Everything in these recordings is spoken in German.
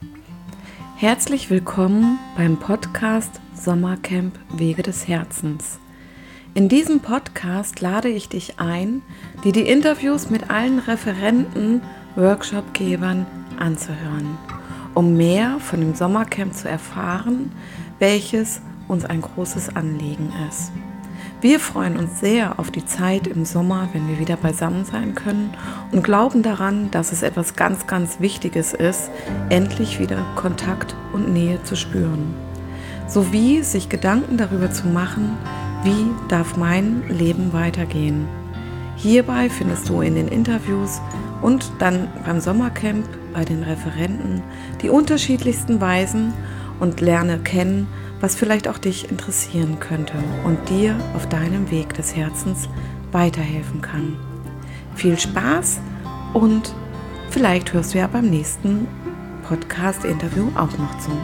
Herzlich willkommen beim Podcast Sommercamp Wege des Herzens. In diesem Podcast lade ich dich ein, dir die Interviews mit allen Referenten, Workshopgebern anzuhören, um mehr von dem Sommercamp zu erfahren, welches uns ein großes Anliegen ist. Wir freuen uns sehr auf die Zeit im Sommer, wenn wir wieder beisammen sein können und glauben daran, dass es etwas ganz, ganz Wichtiges ist, endlich wieder Kontakt und Nähe zu spüren. Sowie sich Gedanken darüber zu machen, wie darf mein Leben weitergehen. Hierbei findest du in den Interviews und dann beim Sommercamp bei den Referenten die unterschiedlichsten Weisen und lerne kennen, was vielleicht auch dich interessieren könnte und dir auf deinem Weg des Herzens weiterhelfen kann. Viel Spaß und vielleicht hörst du ja beim nächsten Podcast-Interview auch noch zu.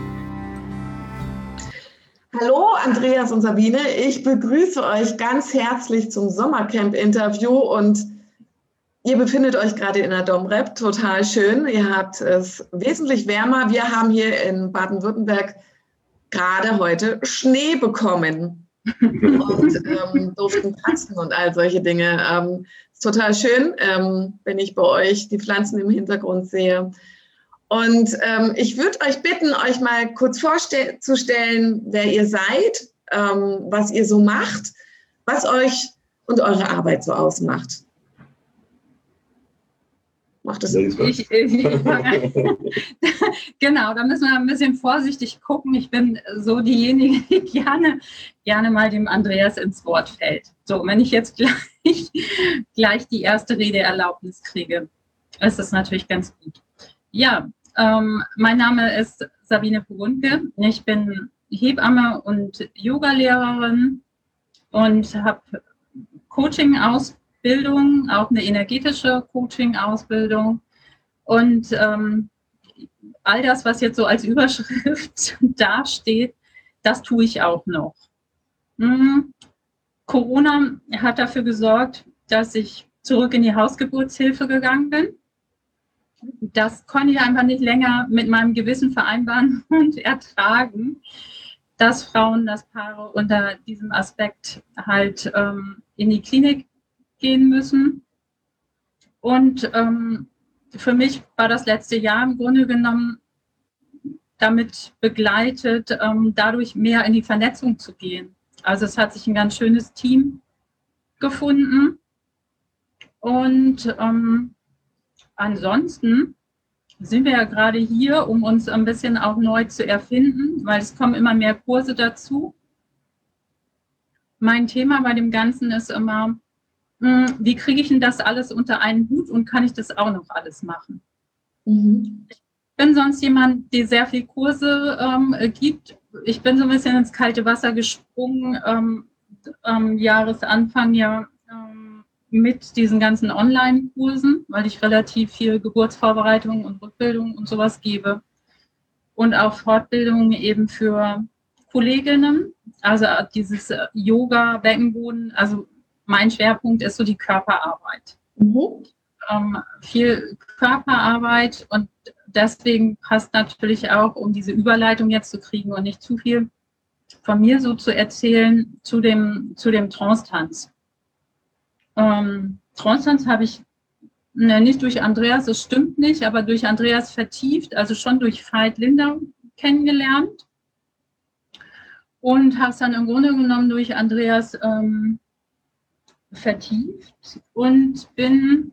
Hallo Andreas und Sabine, ich begrüße euch ganz herzlich zum Sommercamp-Interview und ihr befindet euch gerade in der Domrep, total schön. Ihr habt es wesentlich wärmer. Wir haben hier in Baden-Württemberg gerade heute Schnee bekommen und durften tanzen und all solche Dinge. Ist total schön, wenn ich bei euch die Pflanzen im Hintergrund sehe. Und ich würde euch bitten, euch mal kurz vorzustellen, wer ihr seid, was ihr so macht, was euch und eure Arbeit so ausmacht. Macht es Genau, da müssen wir ein bisschen vorsichtig gucken. Ich bin so diejenige, die gerne mal dem Andreas ins Wort fällt. So, wenn ich jetzt gleich die erste Redeerlaubnis kriege, ist das natürlich ganz gut. Ja, mein Name ist Sabine Pogundke. Ich bin Hebamme und Yogalehrerin und habe Coaching-Ausbildung, auch eine energetische Coaching-Ausbildung und all das, was jetzt so als Überschrift dasteht, das tue ich auch noch. Corona hat dafür gesorgt, dass ich zurück in die Hausgeburtshilfe gegangen bin. Das konnte ich einfach nicht länger mit meinem Gewissen vereinbaren und ertragen, dass Frauen, dass Paare unter diesem Aspekt halt in die Klinik gehen müssen. Und für mich war das letzte Jahr im Grunde genommen damit begleitet, dadurch mehr in die Vernetzung zu gehen. Also es hat sich ein ganz schönes Team gefunden. Und ansonsten sind wir ja gerade hier, um uns ein bisschen auch neu zu erfinden, weil es kommen immer mehr Kurse dazu. Mein Thema bei dem Ganzen ist immer, wie kriege ich denn das alles unter einen Hut und kann ich das auch noch alles machen? Ich bin sonst jemand, der sehr viel Kurse gibt. Ich bin so ein bisschen ins kalte Wasser gesprungen, am Jahresanfang ja mit diesen ganzen Online-Kursen, weil ich relativ viel Geburtsvorbereitung und Rückbildung und sowas gebe. Und auch Fortbildungen eben für Kolleginnen, also dieses Yoga, Beckenboden, also mein Schwerpunkt ist so die Körperarbeit. Viel Körperarbeit und deswegen passt natürlich auch, um diese Überleitung jetzt zu kriegen und nicht zu viel von mir so zu erzählen, zu dem Trance-Tanz. Trance-Tanz habe ich nicht durch Andreas, das stimmt nicht, aber durch Andreas vertieft, also schon durch Veit Lindau kennengelernt und habe es dann im Grunde genommen durch Andreas vertieft und bin,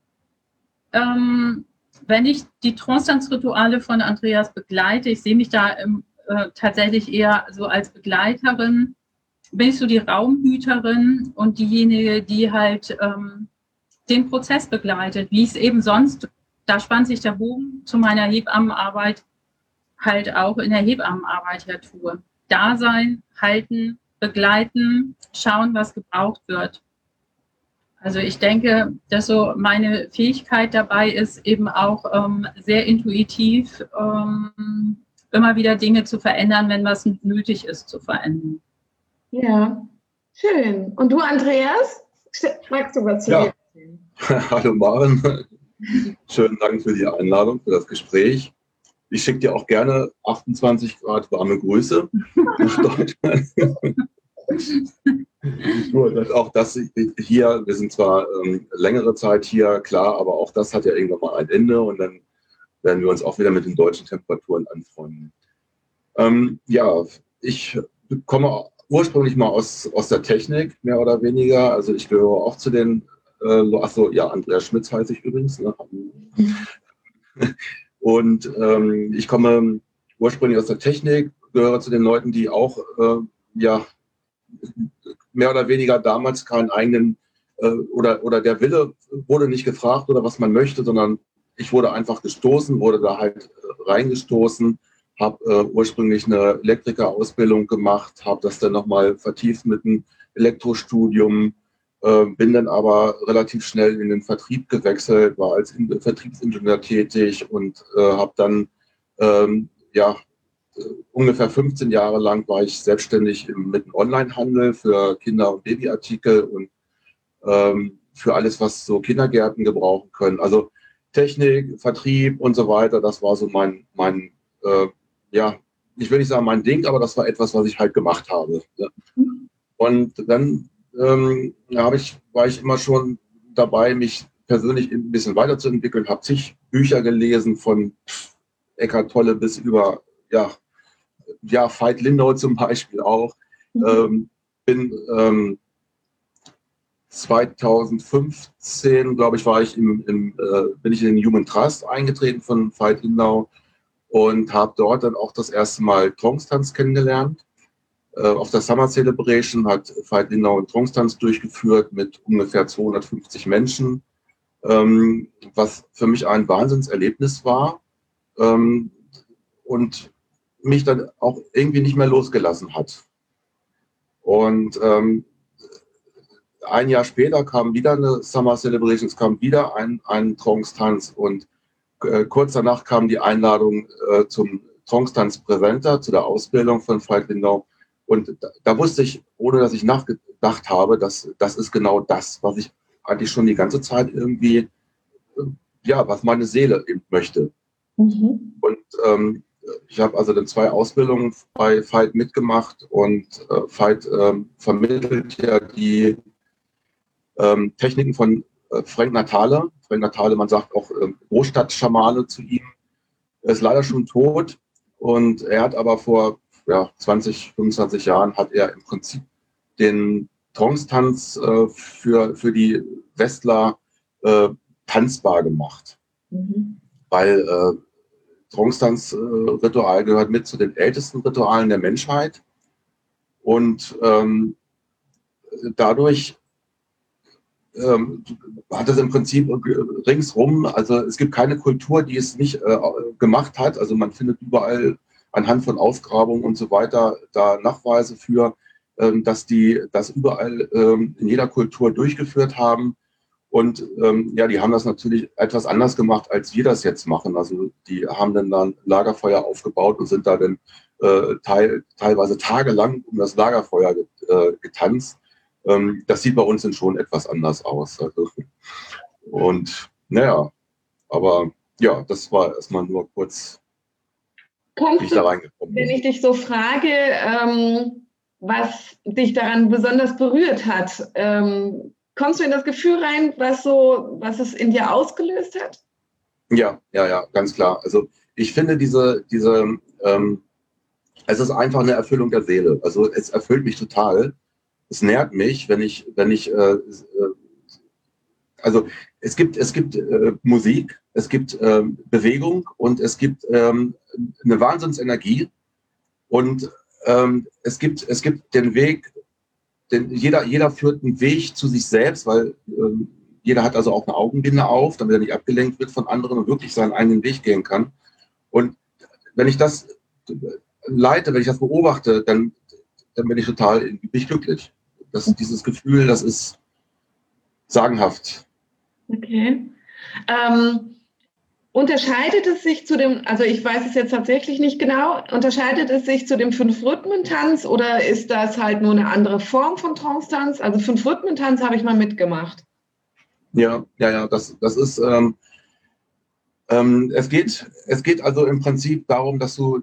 wenn ich die Trance-Tanz-Rituale von Andreas begleite, ich sehe mich da tatsächlich eher so als Begleiterin, bin ich so die Raumhüterin und diejenige, die halt den Prozess begleitet, wie ich es eben sonst, da spannt sich der Bogen zu meiner Hebammenarbeit, halt auch in der Hebammenarbeit her tue. Da sein, halten, begleiten, schauen, was gebraucht wird. Also ich denke, dass so meine Fähigkeit dabei ist, eben auch sehr intuitiv immer wieder Dinge zu verändern, wenn was nötig ist zu verändern. Ja, schön. Und du, Andreas, magst du was zu dir erzählen? Hallo Maren, schönen Dank für die Einladung, für das Gespräch. Ich schicke dir auch gerne 28 Grad warme Grüße nach Deutschland. Nur auch das hier, wir sind zwar längere Zeit hier, klar, aber auch das hat ja irgendwann mal ein Ende und dann werden wir uns auch wieder mit den deutschen Temperaturen anfreunden. Ja, ich komme ursprünglich mal aus der Technik, mehr oder weniger. Also ich gehöre auch zu den, Andreas Schmitz heiße ich übrigens. Ne? Und ich komme ursprünglich aus der Technik, gehöre zu den Leuten, die auch, mehr oder weniger damals keinen eigenen, oder der Wille wurde nicht gefragt oder was man möchte, sondern ich wurde einfach gestoßen, wurde da halt reingestoßen, habe ursprünglich eine Elektrikerausbildung gemacht, habe das dann nochmal vertieft mit einem Elektrostudium, bin dann aber relativ schnell in den Vertrieb gewechselt, war als Vertriebsingenieur tätig und habe dann, ungefähr 15 Jahre lang war ich selbstständig mit dem Onlinehandel für Kinder- und Babyartikel und für alles, was so Kindergärten gebrauchen können. Also Technik, Vertrieb und so weiter, das war so mein ich will nicht sagen mein Ding, aber das war etwas, was ich halt gemacht habe. Ne? Und dann war ich immer schon dabei, mich persönlich ein bisschen weiterzuentwickeln, habe zig Bücher gelesen, von Eckhart Tolle bis über, Veit Lindau zum Beispiel auch. Bin 2015, glaube ich, bin ich in den Human Trust eingetreten von Veit Lindau und habe dort dann auch das erste Mal Trance-Tanz kennengelernt. Auf der Summer Celebration hat Veit Lindau einen Trance-Tanz durchgeführt mit ungefähr 250 Menschen, was für mich ein Wahnsinnserlebnis war und mich dann auch irgendwie nicht mehr losgelassen hat. Und ein Jahr später kam wieder eine Summer Celebration, es kam wieder ein Trance-Tanz und kurz danach kam die Einladung zum Trance-Tanz-Präsenter, zu der Ausbildung von Veit Lindau. Und da wusste ich, ohne dass ich nachgedacht habe, das ist genau das, was ich eigentlich schon die ganze Zeit irgendwie, was meine Seele eben möchte. Mhm. Und ich habe also dann 2 Ausbildungen bei Veit mitgemacht und Veit vermittelt ja die Techniken von Frank Natale. Frank Natale, man sagt auch Großstadtschamane zu ihm. Er ist leider schon tot und er hat aber vor 20, 25 Jahren hat er im Prinzip den Trance-Tanz für die Westler tanzbar gemacht. Mhm. Weil Trance-Tanz-Ritual gehört mit zu den ältesten Ritualen der Menschheit und dadurch hat es im Prinzip ringsrum, also es gibt keine Kultur, die es nicht gemacht hat. Also man findet überall anhand von Ausgrabungen und so weiter da Nachweise für, dass die das überall in jeder Kultur durchgeführt haben. Und die haben das natürlich etwas anders gemacht, als wir das jetzt machen. Also die haben dann ein Lagerfeuer aufgebaut und sind da dann teilweise tagelang um das Lagerfeuer getanzt. Das sieht bei uns dann schon etwas anders aus. Also, und aber das war erstmal nur kurz, wie ich da reingekommen bin. Wenn ich dich so frage, was dich daran besonders berührt hat, kommst du in das Gefühl rein, was es in dir ausgelöst hat? Ja, ganz klar. Also ich finde es ist einfach eine Erfüllung der Seele. Also es erfüllt mich total. Es nährt mich, wenn ich also es gibt Musik, es gibt Bewegung und es gibt eine Wahnsinnsenergie und es gibt den Weg, jeder führt einen Weg zu sich selbst, weil jeder hat also auch eine Augenbinde auf, damit er nicht abgelenkt wird von anderen und wirklich seinen eigenen Weg gehen kann. Und wenn ich das leite, wenn ich das beobachte, dann bin ich total glücklich. Dieses Gefühl, das ist sagenhaft. Okay. Unterscheidet es sich also ich weiß es jetzt tatsächlich nicht genau, unterscheidet es sich zu dem 5-Rhythmen-Tanz oder ist das halt nur eine andere Form von Trance-Tanz? Also 5-Rhythmen-Tanz habe ich mal mitgemacht. Ja, das ist Es geht also im Prinzip darum, dass du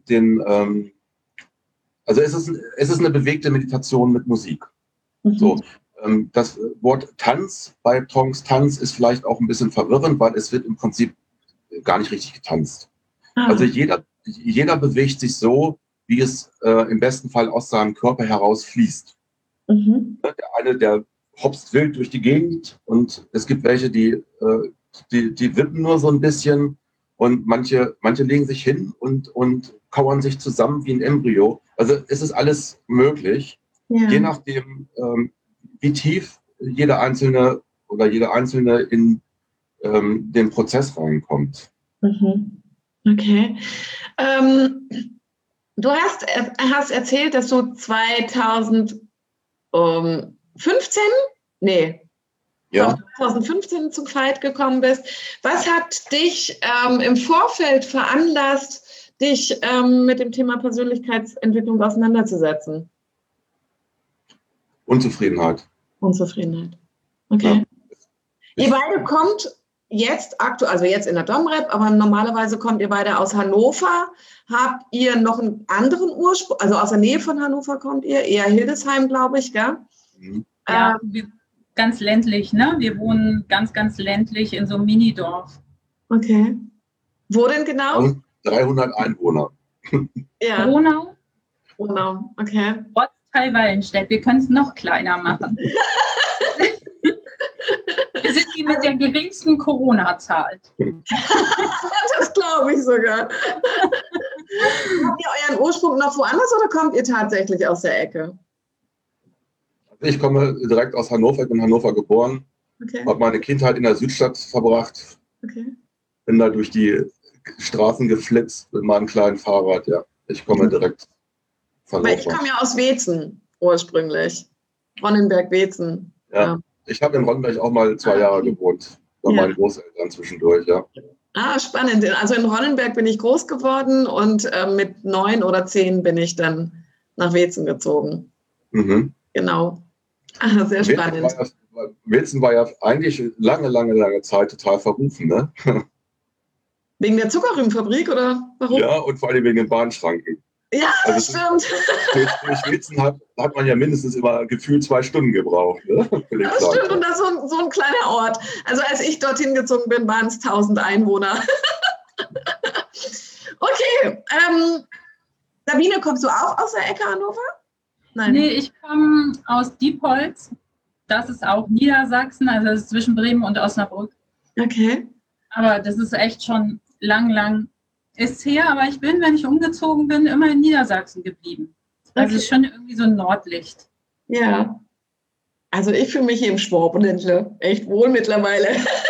also es ist eine bewegte Meditation mit Musik. So, das Wort Tanz bei Tongs Tanz ist vielleicht auch ein bisschen verwirrend, weil es wird im Prinzip gar nicht richtig getanzt. Also jeder bewegt sich so, wie es im besten Fall aus seinem Körper heraus fließt. Der eine, der hopst wild durch die Gegend und es gibt welche, die wippen nur so ein bisschen und manche legen sich hin und kauern sich zusammen wie ein Embryo. Also es ist alles möglich, je nachdem, wie tief jeder Einzelne oder jede Einzelne in den Prozess reinkommt. Okay. Du hast erzählt, dass du 2015 zum Fight gekommen bist. Was hat dich im Vorfeld veranlasst, dich mit dem Thema Persönlichkeitsentwicklung auseinanderzusetzen? Unzufriedenheit. Okay. Ihr beide kommt jetzt in der Domrep, aber normalerweise kommt ihr beide aus Hannover. Habt ihr noch einen anderen Ursprung? Also aus der Nähe von Hannover kommt ihr? Eher Hildesheim, glaube ich, gell? Ja, ganz ländlich, ne? Wir wohnen ganz, ganz ländlich in so einem Minidorf. Okay. Wo denn genau? 300 Einwohner. Ja. Gronau, okay. Ortsteil-Wallenstedt. Wir können es noch kleiner machen. Wir sind die mit der geringsten Corona-Zahl. Das glaube ich sogar. Habt ihr euren Ursprung noch woanders oder kommt ihr tatsächlich aus der Ecke? Ich komme direkt aus Hannover, ich bin in Hannover geboren, habe meine Kindheit in der Südstadt verbracht, bin da durch die Straßen geflitzt mit meinem kleinen Fahrrad, ja. Ich komme direkt von Hannover. Weil ich komme ja aus Weetzen ursprünglich, Ronnenberg-Weetzen. Ja. Ich habe in Ronnenberg auch mal 2 Jahre gewohnt, bei meinen Großeltern zwischendurch, ja. Spannend. Also in Ronnenberg bin ich groß geworden und mit 9 oder 10 bin ich dann nach Weetzen gezogen. Genau. Sehr spannend. Weetzen war ja eigentlich lange Zeit total verrufen, ne? Wegen der Zuckerrübenfabrik oder warum? Ja, und vor allem wegen den Bahnschranken. Ja, das stimmt. Durch Weetzen hat man ja mindestens immer gefühlt 2 Stunden gebraucht. Ne? Das stimmt, und das ist so ein kleiner Ort. Also als ich dorthin gezogen bin, waren es 1000 Einwohner. Okay. Sabine, kommst du auch aus der Ecke Hannover? Nein. Nee, ich komme aus Diepholz. Das ist auch Niedersachsen, also das ist zwischen Bremen und Osnabrück. Okay. Aber das ist echt schon lang ist her, aber ich bin, wenn ich umgezogen bin, immer in Niedersachsen geblieben. Also es ist schon irgendwie so ein Nordlicht. Ja. Also ich fühle mich hier im Schwabenländle echt wohl mittlerweile.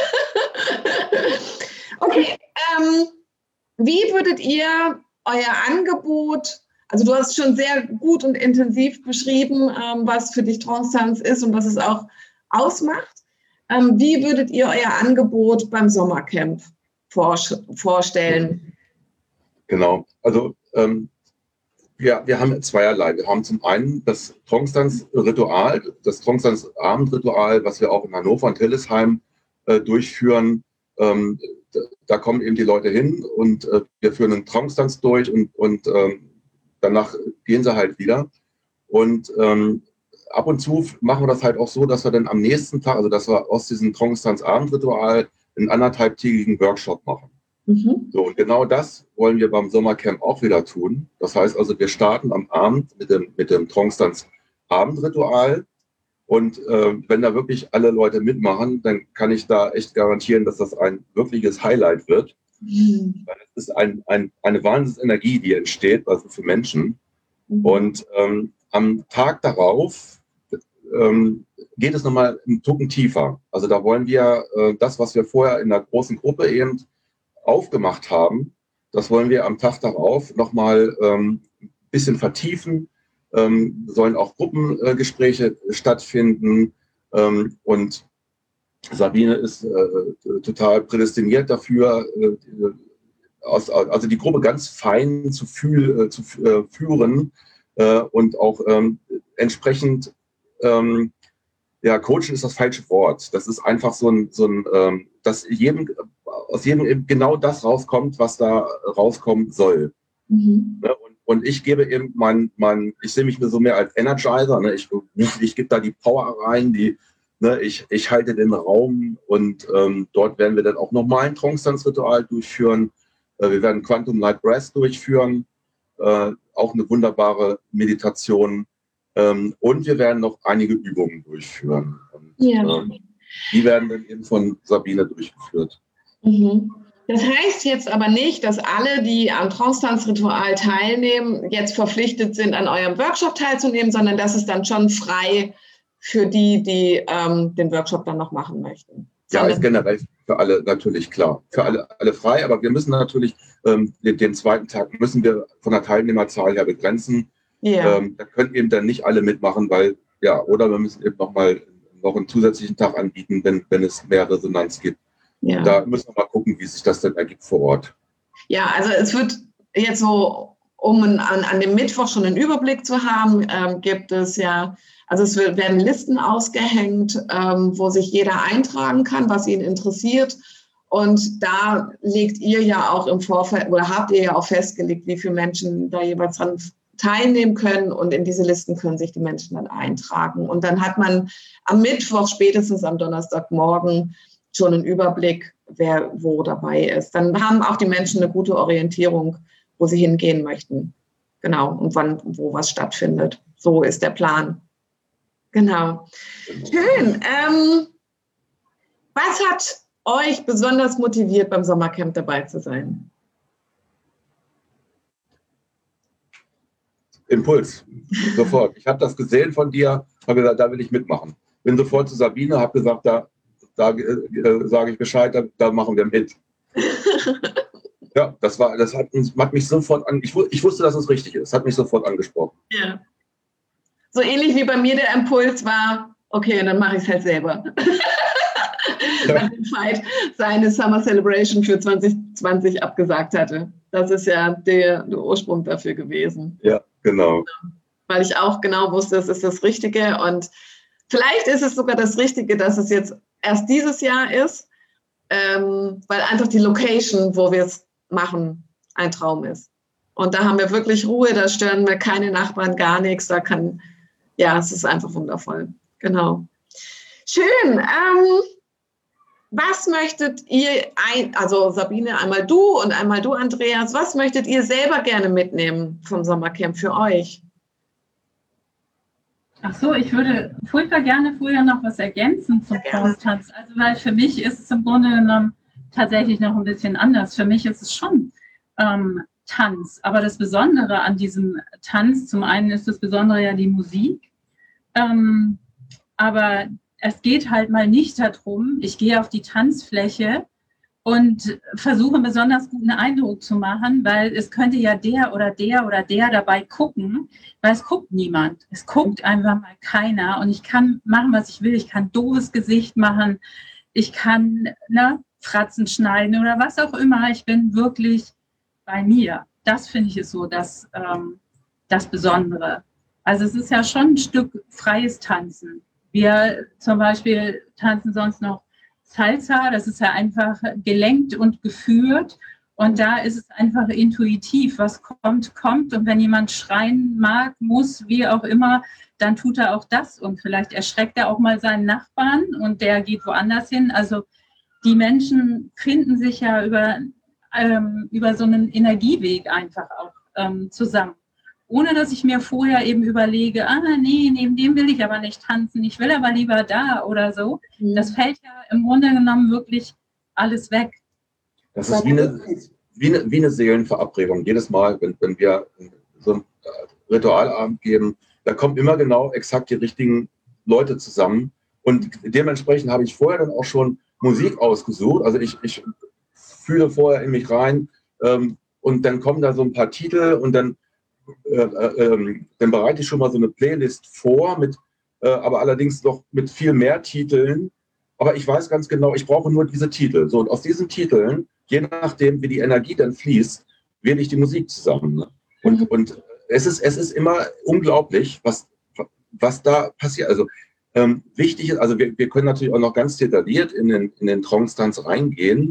Okay. Wie würdet ihr euer Angebot, also du hast schon sehr gut und intensiv beschrieben, was für dich Trance-Tanz ist und was es auch ausmacht. Wie würdet ihr euer Angebot beim Sommercamp vorstellen? Genau, also wir haben zweierlei. Wir haben zum einen das Trance-Tanz-Ritual, das Trance-Tanz-Abendritual, was wir auch in Hannover und Hildesheim durchführen. Da kommen eben die Leute hin und wir führen einen Trance-Tanz durch und danach gehen sie halt wieder. Und ab und zu machen wir das halt auch so, dass wir dann am nächsten Tag, also dass wir aus diesem Trance-Tanz-Abendritual einen 1,5-tägigen Workshop machen. So, und genau das wollen wir beim Sommercamp auch wieder tun. Das heißt also, wir starten am Abend mit dem Trance-Tanz-Abendritual. Und wenn da wirklich alle Leute mitmachen, dann kann ich da echt garantieren, dass das ein wirkliches Highlight wird. Weil es ist eine Wahnsinnsenergie, die entsteht, also für Menschen. Und am Tag darauf geht es nochmal einen Tucken tiefer. Also da wollen wir das, was wir vorher in der großen Gruppe eben aufgemacht haben, das wollen wir am Tag darauf nochmal ein bisschen vertiefen. Sollen auch Gruppengespräche stattfinden. Und Sabine ist total prädestiniert dafür, also die Gruppe ganz fein zu führen und auch entsprechend, coachen ist das falsche Wort. Das ist einfach so ein dass jedem aus jedem eben genau das rauskommt, was da rauskommen soll. Ne? Und ich gebe eben ich sehe mich so mehr als Energizer. Ne? Ich gebe da die Power rein, ich halte den Raum und dort werden wir dann auch nochmal ein Trance-Tanz-Ritual durchführen. Wir werden Quantum Light Breath durchführen, auch eine wunderbare Meditation. Und wir werden noch einige Übungen durchführen. Und, die werden dann eben von Sabine durchgeführt. Das heißt jetzt aber nicht, dass alle, die am Trance-Tanz-Ritual teilnehmen, jetzt verpflichtet sind, an eurem Workshop teilzunehmen, sondern das ist dann schon frei für die den Workshop dann noch machen möchten. Ja, ist generell für alle natürlich klar. Für alle frei, aber wir müssen natürlich den zweiten Tag müssen wir von der Teilnehmerzahl her begrenzen. Da können eben dann nicht alle mitmachen, weil, oder wir müssen eben noch einen zusätzlichen Tag anbieten, wenn es mehr Resonanz gibt. Ja. Da müssen wir mal gucken, wie sich das dann ergibt vor Ort. Ja, also es wird jetzt so, um an dem Mittwoch schon einen Überblick zu haben, gibt es es werden Listen ausgehängt, wo sich jeder eintragen kann, was ihn interessiert. Und da legt ihr ja auch im Vorfeld oder habt ihr ja auch festgelegt, wie viele Menschen da jeweils dran teilnehmen können, und in diese Listen können sich die Menschen dann eintragen. Und dann hat man am Mittwoch, spätestens am Donnerstagmorgen, schon einen Überblick, wer wo dabei ist. Dann haben auch die Menschen eine gute Orientierung, wo sie hingehen möchten. Genau, und wo was stattfindet. So ist der Plan. Genau. Schön. Was hat euch besonders motiviert, beim Sommercamp dabei zu sein? Impuls, sofort. Ich habe das gesehen von dir, habe gesagt, da will ich mitmachen. Bin sofort zu Sabine, habe gesagt, da sage ich Bescheid, da machen wir mit. Ja, das hat mich sofort ich wusste, dass es richtig ist, hat mich sofort angesprochen. Ja. So ähnlich wie bei mir der Impuls war, okay, dann mache ich es halt selber. Weil Veit seine Summer Celebration für 2020 abgesagt hatte. Das ist ja der Ursprung dafür gewesen. Ja, genau. Weil ich auch genau wusste, es ist das Richtige, und vielleicht ist es sogar das Richtige, dass es jetzt erst dieses Jahr ist, weil einfach die Location, wo wir es machen, ein Traum ist. Und da haben wir wirklich Ruhe, da stören wir keine Nachbarn, gar nichts. Es ist einfach wundervoll. Genau. Schön. Was möchtet ihr, also Sabine, einmal du und einmal du, Andreas, was möchtet ihr selber gerne mitnehmen vom Sommercamp für euch? Ach so, ich würde furchtbar gerne vorher noch was ergänzen zum Trance-Tanz. Also, weil für mich ist es im Grunde genommen tatsächlich noch ein bisschen anders. Für mich ist es schon Tanz. Aber das Besondere an diesem Tanz, zum einen ist das Besondere ja die Musik. Aber es geht halt mal nicht darum, ich gehe auf die Tanzfläche und versuche einen besonders guten Eindruck zu machen, weil es könnte ja der oder der oder der dabei gucken, weil es guckt niemand. Es guckt einfach mal keiner, und ich kann machen, was ich will. Ich kann doofes Gesicht machen, ich kann Fratzen schneiden oder was auch immer. Ich bin wirklich bei mir. Das finde ich ist so das Besondere. Also es ist ja schon ein Stück freies Tanzen. Wir zum Beispiel tanzen sonst noch Salsa, das ist ja einfach gelenkt und geführt, und da ist es einfach intuitiv, was kommt, kommt, und wenn jemand schreien mag, muss, wie auch immer, dann tut er auch das, und vielleicht erschreckt er auch mal seinen Nachbarn und der geht woanders hin. Also die Menschen finden sich ja über so einen Energieweg einfach auch zusammen. Ohne dass ich mir vorher eben überlege, nee, neben dem will ich aber nicht tanzen, ich will aber lieber da oder so. Das fällt ja im Grunde genommen wirklich alles weg. Das ist wie eine Seelenverabredung. Jedes Mal, wenn wir so einen Ritualabend geben, da kommen immer genau exakt die richtigen Leute zusammen. Und dementsprechend habe ich vorher dann auch schon Musik ausgesucht. Also ich fühle vorher in mich rein, und dann kommen da so ein paar Titel, und dann bereite ich schon mal so eine Playlist vor, aber allerdings noch mit viel mehr Titeln. Aber ich weiß ganz genau, ich brauche nur diese Titel. So, und aus diesen Titeln, je nachdem, wie die Energie dann fließt, wähle ich die Musik zusammen. Ne? Und es ist immer unglaublich, was da passiert. Also wichtig ist, also wir können natürlich auch noch ganz detailliert in den Trance-Tanz reingehen.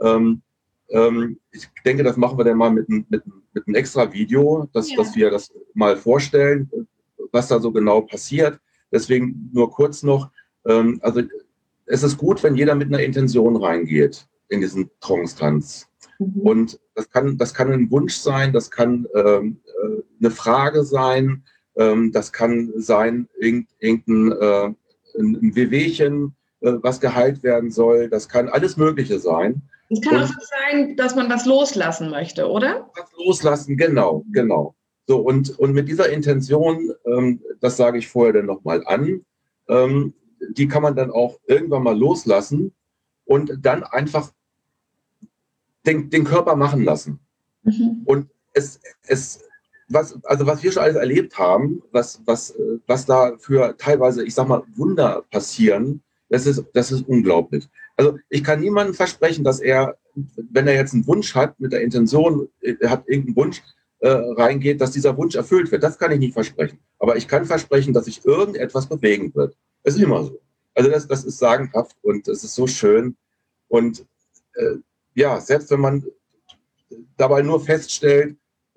Ich denke, das machen wir dann mal mit einem extra Video, dass wir das mal vorstellen, was da so genau passiert. Deswegen nur kurz noch, also es ist gut, wenn jeder mit einer Intention reingeht in diesen Trance-Tanz. Und das kann ein Wunsch sein, das kann eine Frage sein, das kann sein irgendein ein Wehwehchen, was geheilt werden soll. Das kann alles Mögliche sein. Es kann auch sein, dass man was loslassen möchte, oder? Was loslassen, genau. So, und mit dieser Intention, das sage ich vorher dann nochmal an, die kann man dann auch irgendwann mal loslassen und dann einfach den Körper machen lassen. Und was wir schon alles erlebt haben, was da für teilweise, ich sag mal, Wunder passieren, das ist unglaublich. Also ich kann niemandem versprechen, dass er, wenn er jetzt einen Wunsch hat, mit der Intention, er hat irgendeinen Wunsch, reingeht, dass dieser Wunsch erfüllt wird. Das kann ich nicht versprechen. Aber ich kann versprechen, dass sich irgendetwas bewegen wird. Das ist immer so. Also das ist sagenhaft und es ist so schön. Und selbst wenn man dabei nur feststellt,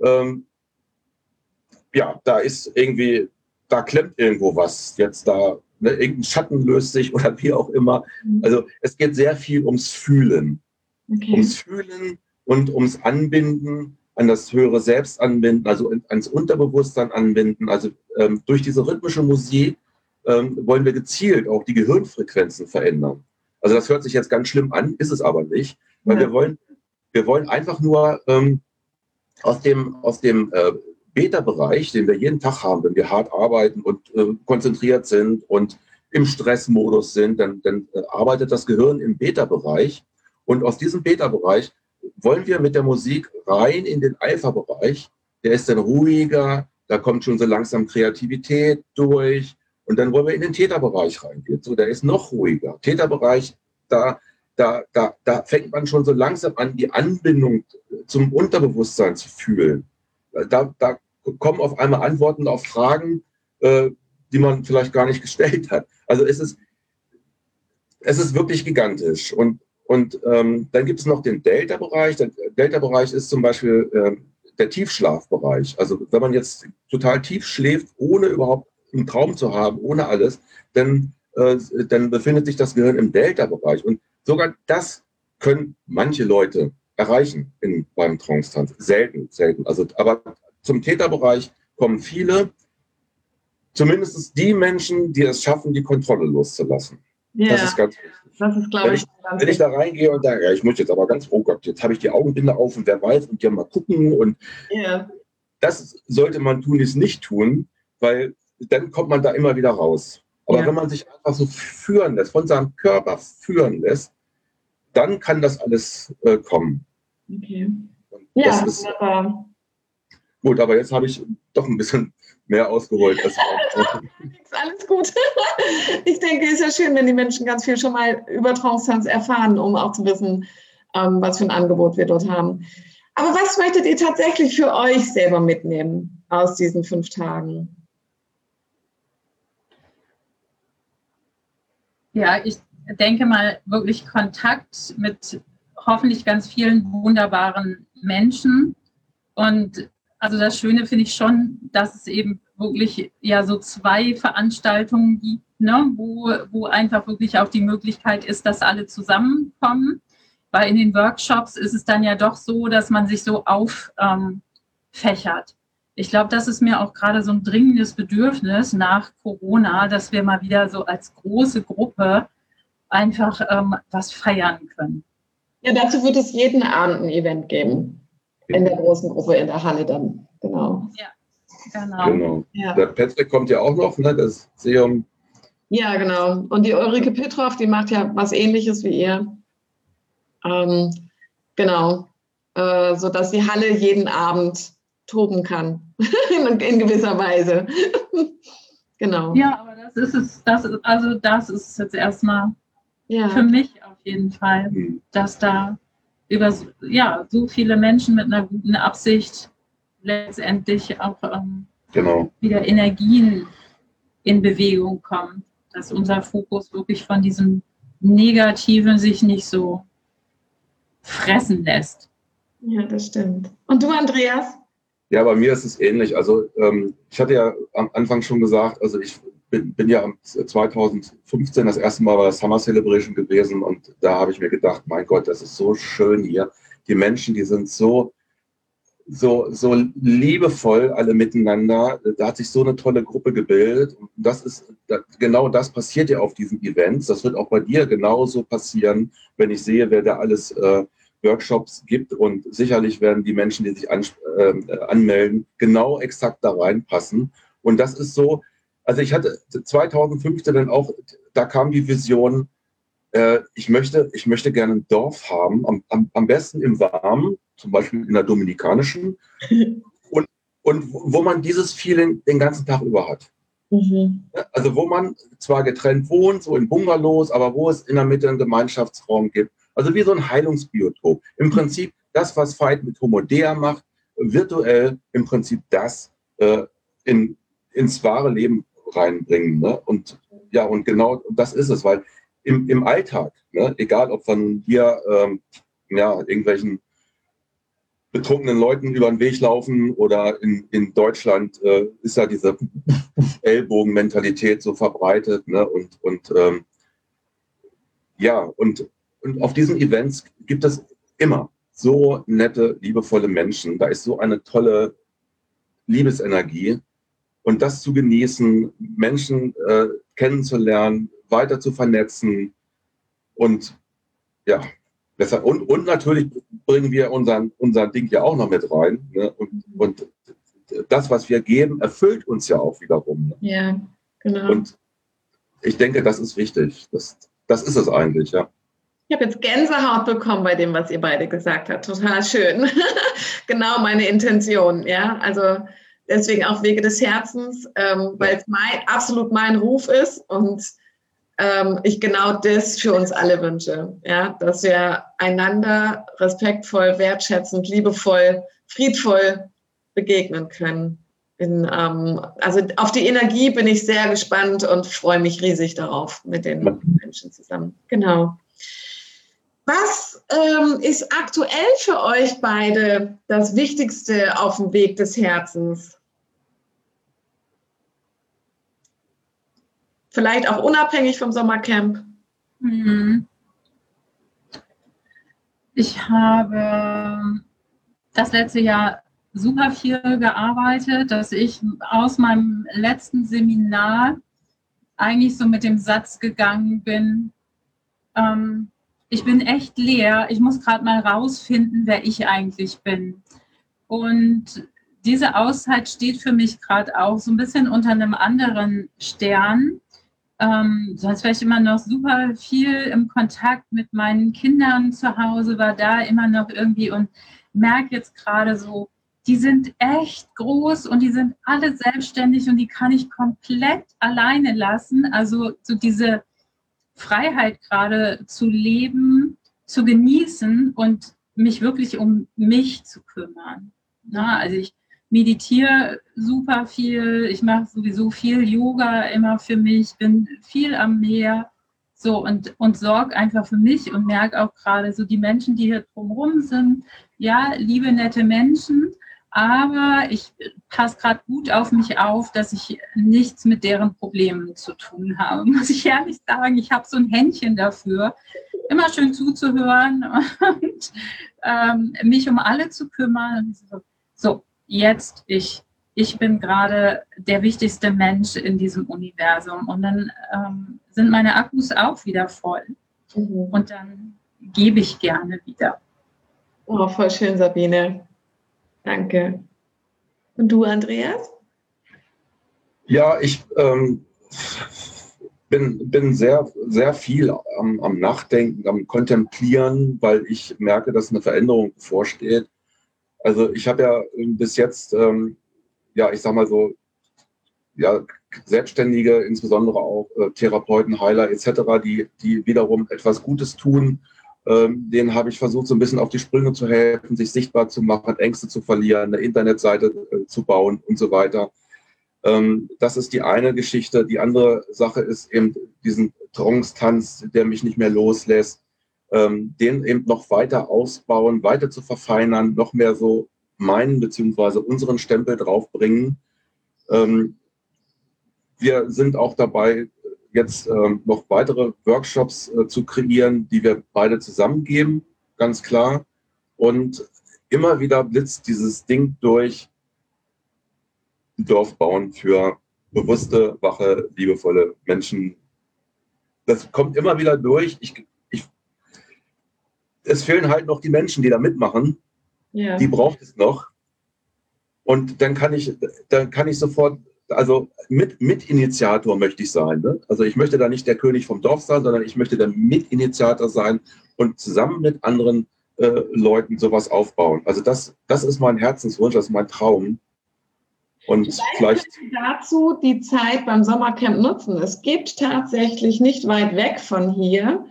da ist irgendwie, da klemmt irgendwo was jetzt da, ne, irgendein Schatten löst sich oder wie auch immer. Also es geht sehr viel ums Fühlen. Ums Fühlen und ums Anbinden, an das höhere Selbst anbinden, also ans Unterbewusstsein anbinden. Also durch diese rhythmische Musik wollen wir gezielt auch die Gehirnfrequenzen verändern. Also das hört sich jetzt ganz schlimm an, ist es aber nicht, weil wir wollen einfach nur aus dem Beta-Bereich, den wir jeden Tag haben, wenn wir hart arbeiten und konzentriert sind und im Stressmodus sind, dann arbeitet das Gehirn im Beta-Bereich. Und aus diesem Beta-Bereich wollen wir mit der Musik rein in den Alpha-Bereich. Der ist dann ruhiger, da kommt schon so langsam Kreativität durch. Und dann wollen wir in den Theta-Bereich reingehen. So, der ist noch ruhiger. Theta-Bereich, da fängt man schon so langsam an, die Anbindung zum Unterbewusstsein zu fühlen. Da kommen auf einmal Antworten auf Fragen, die man vielleicht gar nicht gestellt hat. Also es ist wirklich gigantisch. Und dann gibt es noch den Delta-Bereich. Der Delta-Bereich ist zum Beispiel der Tiefschlafbereich. Also wenn man jetzt total tief schläft, ohne überhaupt einen Traum zu haben, ohne alles, dann befindet sich das Gehirn im Delta-Bereich. Und sogar das können manche Leute erreichen beim Trance-Tanz. Selten. Also, aber zum Theta-Bereich kommen viele, zumindest die Menschen, die es schaffen, die Kontrolle loszulassen. Ja, das ist ganz wichtig. Das ist, glaube ich, wenn ich da reingehe und sage, ja, ich muss jetzt aber ganz, oh Gott, jetzt habe ich die Augenbinde auf und wer weiß und ja mal gucken und das sollte man tunlichst nicht tun, weil dann kommt man da immer wieder raus. Aber wenn man sich einfach so führen lässt, von seinem Körper führen lässt, dann kann das alles kommen. Okay. Das ist wunderbar. Gut, aber jetzt habe ich doch ein bisschen mehr ausgeholt. Alles gut. Ich denke, es ist ja schön, wenn die Menschen ganz viel schon mal über Trance-Tanz erfahren, um auch zu wissen, was für ein Angebot wir dort haben. Aber was möchtet ihr tatsächlich für euch selber mitnehmen aus diesen 5 Tagen? Ja, ich denke mal wirklich Kontakt mit hoffentlich ganz vielen wunderbaren Menschen. Und also das Schöne finde ich schon, dass es eben wirklich ja so 2 Veranstaltungen gibt, ne, wo einfach wirklich auch die Möglichkeit ist, dass alle zusammenkommen. Weil in den Workshops ist es dann ja doch so, dass man sich so auffächert. Ich glaube, das ist mir auch gerade so ein dringendes Bedürfnis nach Corona, dass wir mal wieder so als große Gruppe einfach was feiern können. Ja, dazu wird es jeden Abend ein Event geben. In der großen Gruppe in der Halle dann. Genau. Ja, genau. Ja. Der Patrick kommt ja auch noch, ne? Das Seum. Ja, genau. Und die Ulrike Petroff, die macht ja was Ähnliches wie ihr. Genau. Sodass die Halle jeden Abend toben kann. in gewisser Weise. Genau. Ja, aber das ist jetzt erstmal für mich auf jeden Fall, dass da über so viele Menschen mit einer guten Absicht letztendlich auch wieder Energien in Bewegung kommen. Dass unser Fokus wirklich von diesem Negativen sich nicht so fressen lässt. Ja, das stimmt. Und du, Andreas? Ja, bei mir ist es ähnlich. Also ich hatte ja am Anfang schon gesagt, also ich bin ja 2015 das erste Mal bei der Summer Celebration gewesen und da habe ich mir gedacht, mein Gott, das ist so schön hier. Die Menschen, die sind so liebevoll alle miteinander. Da hat sich so eine tolle Gruppe gebildet. Und genau das passiert ja auf diesen Events. Das wird auch bei dir genauso passieren, wenn ich sehe, wer da alles Workshops gibt. Und sicherlich werden die Menschen, die sich anmelden, genau exakt da reinpassen. Und das ist so, also ich hatte 2015 dann auch, da kam die Vision, ich möchte gerne ein Dorf haben, am besten im Warmen, zum Beispiel in der Dominikanischen, und wo man dieses Feeling den ganzen Tag über hat. Mhm. Also wo man zwar getrennt wohnt, so in Bungalows, aber wo es in der Mitte einen Gemeinschaftsraum gibt. Also wie so ein Heilungsbiotop. Im Prinzip das, was Veit mit Homodea macht, virtuell im Prinzip das ins wahre Leben reinbringen. Ne? Und genau das ist es, weil im Alltag, ne, egal ob von hier irgendwelchen betrunkenen Leuten über den Weg laufen oder in Deutschland ist ja diese Ellbogenmentalität so verbreitet. Ne, und auf diesen Events gibt es immer so nette, liebevolle Menschen. Da ist so eine tolle Liebesenergie. Und das zu genießen, Menschen kennenzulernen, weiter zu vernetzen und ja, deshalb, und natürlich bringen wir unser Ding ja auch noch mit rein. Ne? Und das, was wir geben, erfüllt uns ja auch wiederum. Ne? Ja, genau. Und ich denke, das ist wichtig. Das ist es eigentlich, ja. Ich habe jetzt Gänsehaut bekommen bei dem, was ihr beide gesagt habt. Total schön. Genau meine Intention, ja. Also deswegen auch Wege des Herzens, weil es absolut mein Ruf ist und ich genau das für uns alle wünsche, ja, dass wir einander respektvoll, wertschätzend, liebevoll, friedvoll begegnen können. Also auf die Energie bin ich sehr gespannt und freue mich riesig darauf mit den Menschen zusammen. Genau. Was ist aktuell für euch beide das Wichtigste auf dem Weg des Herzens? Vielleicht auch unabhängig vom Sommercamp? Ich habe das letzte Jahr super viel gearbeitet, dass ich aus meinem letzten Seminar eigentlich so mit dem Satz gegangen bin, ich bin echt leer, ich muss gerade mal rausfinden, wer ich eigentlich bin. Und diese Auszeit steht für mich gerade auch so ein bisschen unter einem anderen Stern. Sonst war ich immer noch super viel im Kontakt mit meinen Kindern zu Hause, war da immer noch irgendwie und merke jetzt gerade so, die sind echt groß und die sind alle selbstständig und die kann ich komplett alleine lassen. Also so diese Freiheit gerade zu leben, zu genießen und mich wirklich um mich zu kümmern. Na, also ich meditiere super viel, ich mache sowieso viel Yoga immer für mich, bin viel am Meer so und sorge einfach für mich und merke auch gerade so die Menschen, die hier drumherum sind, ja, liebe, nette Menschen, aber ich passe gerade gut auf mich auf, dass ich nichts mit deren Problemen zu tun habe. Muss ich ehrlich sagen, ich habe so ein Händchen dafür, immer schön zuzuhören und mich um alle zu kümmern. So, jetzt ich bin gerade der wichtigste Mensch in diesem Universum und dann sind meine Akkus auch wieder voll und dann gebe ich gerne wieder. Oh, voll schön, Sabine. Danke. Und du, Andreas? Ja, ich bin sehr, sehr viel am Nachdenken, am Kontemplieren, weil ich merke, dass eine Veränderung bevorsteht. Also ich habe ja bis jetzt, ich sag mal so, ja, Selbstständige, insbesondere auch Therapeuten, Heiler etc., die wiederum etwas Gutes tun. Denen habe ich versucht, so ein bisschen auf die Sprünge zu helfen, sich sichtbar zu machen, Ängste zu verlieren, eine Internetseite zu bauen und so weiter. Das ist die eine Geschichte. Die andere Sache ist eben diesen Trance-Tanz, der mich nicht mehr loslässt. den eben noch weiter ausbauen, weiter zu verfeinern, noch mehr so meinen bzw. unseren Stempel draufbringen. Wir sind auch dabei, jetzt noch weitere Workshops zu kreieren, die wir beide zusammen geben, ganz klar. Und immer wieder blitzt dieses Ding durch, ein Dorf bauen für bewusste, wache, liebevolle Menschen. Das kommt immer wieder durch. Es fehlen halt noch die Menschen, die da mitmachen. Ja. Die braucht es noch. Und dann kann ich sofort, also Mitinitiator möchte ich sein. Ne? Also ich möchte da nicht der König vom Dorf sein, sondern ich möchte der Mitinitiator sein und zusammen mit anderen Leuten sowas aufbauen. Also das ist mein Herzenswunsch, das ist mein Traum. Und vielleicht dazu die Zeit beim Sommercamp nutzen. Es gibt tatsächlich nicht weit weg von hier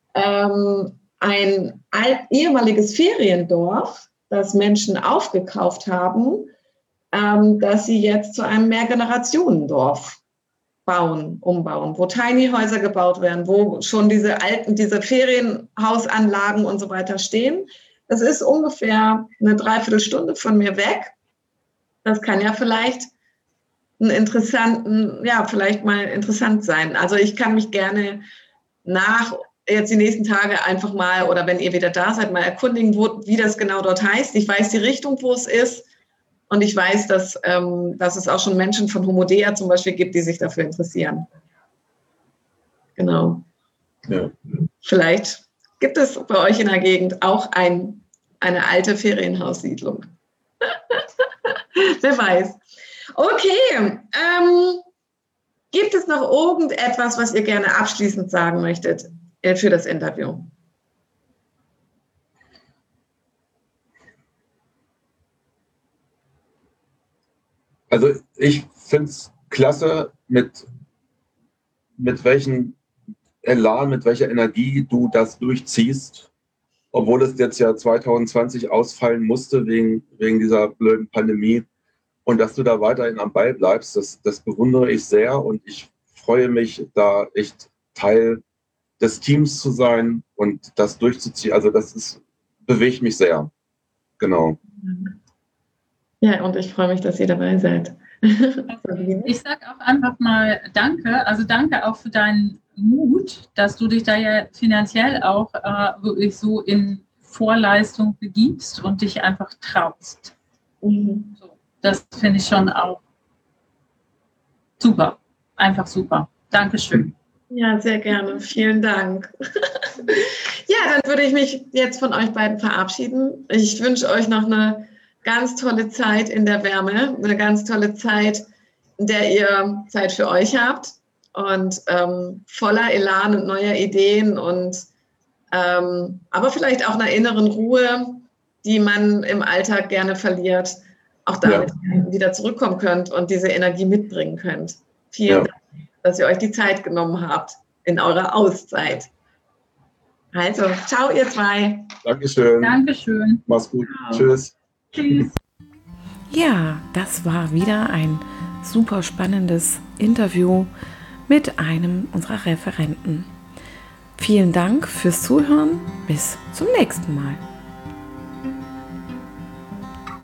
ein ehemaliges Feriendorf, das Menschen aufgekauft haben, dass sie jetzt zu einem Mehrgenerationendorf umbauen, wo Tiny-Häuser gebaut werden, wo schon diese Ferienhausanlagen und so weiter stehen. Das ist ungefähr eine Dreiviertelstunde von mir weg. Das kann ja vielleicht vielleicht mal interessant sein. Also ich kann mich gerne jetzt die nächsten Tage einfach mal, oder wenn ihr wieder da seid, mal erkundigen, wie das genau dort heißt. Ich weiß die Richtung, wo es ist. Und ich weiß, dass es auch schon Menschen von Homodea zum Beispiel gibt, die sich dafür interessieren. Genau. Ja. Vielleicht gibt es bei euch in der Gegend auch eine alte Ferienhaussiedlung. Wer weiß. Okay. Gibt es noch irgendetwas, was ihr gerne abschließend sagen möchtet für das Interview? Also ich finde es klasse, mit welchem Elan, mit welcher Energie du das durchziehst, obwohl es jetzt ja 2020 ausfallen musste wegen dieser blöden Pandemie. Und dass du da weiterhin am Ball bleibst, das bewundere ich sehr und ich freue mich, da echt Teil des Teams zu sein und das durchzuziehen. Also bewegt mich sehr. Genau. Ja, und ich freue mich, dass ihr dabei seid. Ich sage auch einfach mal Danke. Also danke auch für deinen Mut, dass du dich da ja finanziell auch wirklich so in Vorleistung begibst und dich einfach traust. Mhm. So, das finde ich schon auch super. Einfach super. Dankeschön. Ja, sehr gerne. Vielen Dank. Ja, dann würde ich mich jetzt von euch beiden verabschieden. Ich wünsche euch noch eine ganz tolle Zeit in der Wärme, eine ganz tolle Zeit, in der ihr Zeit für euch habt und voller Elan und neuer Ideen und aber vielleicht auch einer inneren Ruhe, die man im Alltag gerne verliert, auch damit wieder zurückkommen könnt und diese Energie mitbringen könnt. Vielen Dank, dass ihr euch die Zeit genommen habt in eurer Auszeit. Also, ciao ihr zwei. Dankeschön. Dankeschön. Mach's gut. Ciao. Tschüss. Tschüss. Ja, das war wieder ein super spannendes Interview mit einem unserer Referenten. Vielen Dank fürs Zuhören. Bis zum nächsten Mal.